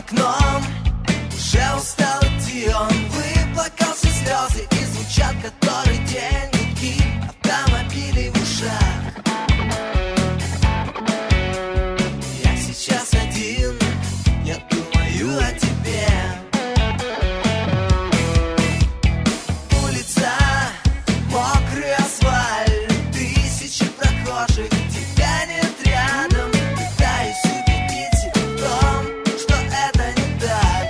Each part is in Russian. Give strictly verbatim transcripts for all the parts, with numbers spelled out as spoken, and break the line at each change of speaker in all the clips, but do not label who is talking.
окном уже устал идти, он выплакался слезы, и звучат который день гудки автомобилей в ушах. Я сейчас один, я думаю о тебе. Улица, мокрый асфальт, тысячи прохожих, тебя нет рядом. Пытаюсь убедить себя в том, что это не так.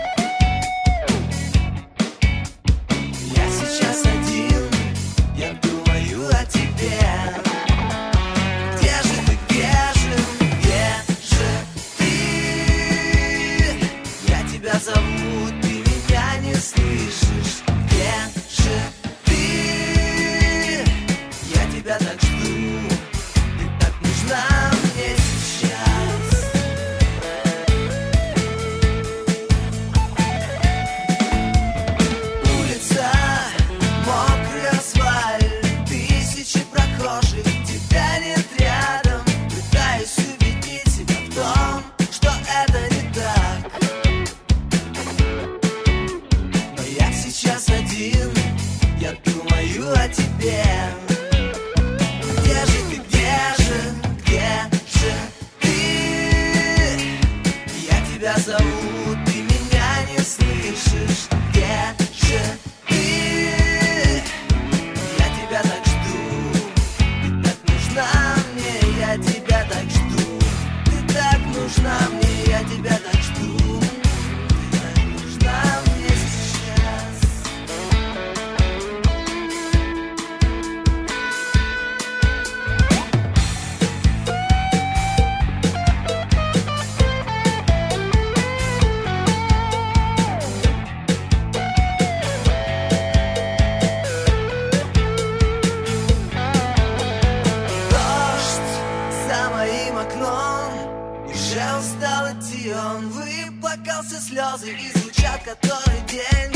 Я сейчас один, я думаю о тебе. Где же ты, где же, где же ты? Я тебя зову, ты меня не слышишь. Где же ты? Я тебя так жду, ты так нужна мне сейчас. Улица, мокрый асфальт, тысячи прохожих, тебя нет рядом. Пытаюсь убедить себя в том, что это не так. Но я сейчас один, я думаю о тебе. Где же ты, где же, где же ты? Я тебя зову, ты меня не слышишь. Где же ты? Я тебя так жду, ты так нужна мне, я тебя так жду. Ты так нужна мне, я тебя так жду. Ты так нужна мне сейчас. Дождь за моим окном уже устал идти, он выплакался слезы, и звучат который день